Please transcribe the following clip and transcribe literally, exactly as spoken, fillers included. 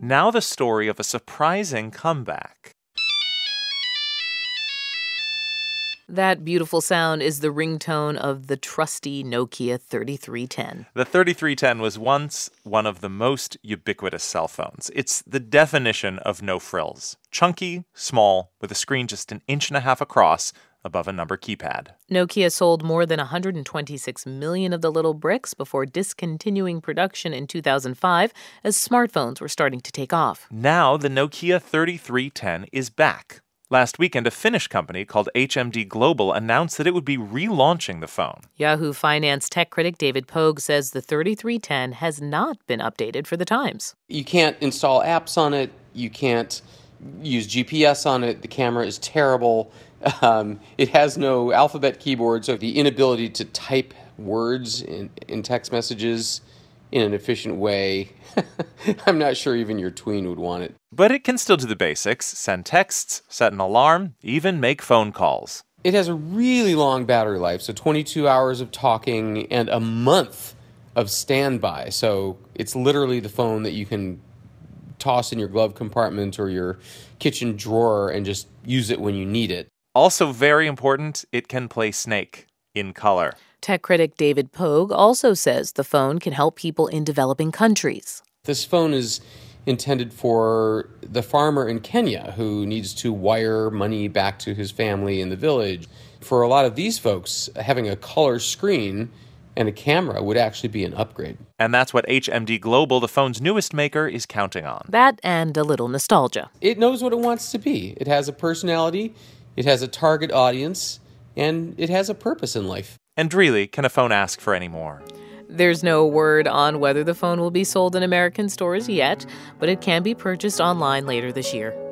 Now the story of a surprising comeback. That beautiful sound is the ringtone of the trusty Nokia thirty-three ten. The thirty-three ten was once one of the most ubiquitous cell phones. It's the definition of no frills. Chunky, small, with a screen just an inch and a half across above a number keypad. Nokia sold more than one hundred twenty-six million of the little bricks before discontinuing production in two thousand five as smartphones were starting to take off. Now the Nokia thirty-three ten is back. Last weekend, a Finnish company called H M D Global announced that it would be relaunching the phone. Yahoo Finance tech critic David Pogue says the thirty-three ten has not been updated for the times. You can't install apps on it. You can't use G P S on it. The camera is terrible. Um, it has no alphabet keyboard, so the inability to type words in, in text messages in an efficient way, I'm not sure even your tween would want it. But it can still do the basics, send texts, set an alarm, even make phone calls. It has a really long battery life, so twenty-two hours of talking and a month of standby. So it's literally the phone that you can toss in your glove compartment or your kitchen drawer and just use it when you need it. Also very important, it can play Snake in color. Tech critic David Pogue also says the phone can help people in developing countries. This phone is intended for the farmer in Kenya who needs to wire money back to his family in the village. For a lot of these folks, having a color screen and a camera would actually be an upgrade. And that's what H M D Global, the phone's newest maker, is counting on. That and a little nostalgia. It knows what it wants to be. It has a personality, it has a target audience, and it has a purpose in life. And really, can a phone ask for any more? There's no word on whether the phone will be sold in American stores yet, but it can be purchased online later this year.